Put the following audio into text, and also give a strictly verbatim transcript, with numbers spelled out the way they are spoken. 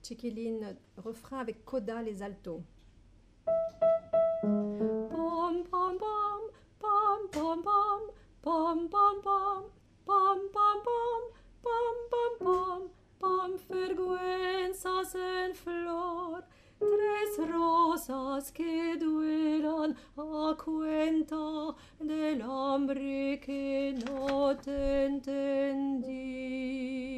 Chiquiline, refrain avec coda les altos. Pom pom pom, pom pom pom, pom pom pom, pom pom pom, pom pom pom, pom vergüenzas en flor, tres rosas que duelan a cuenta del hambre que no te entendí.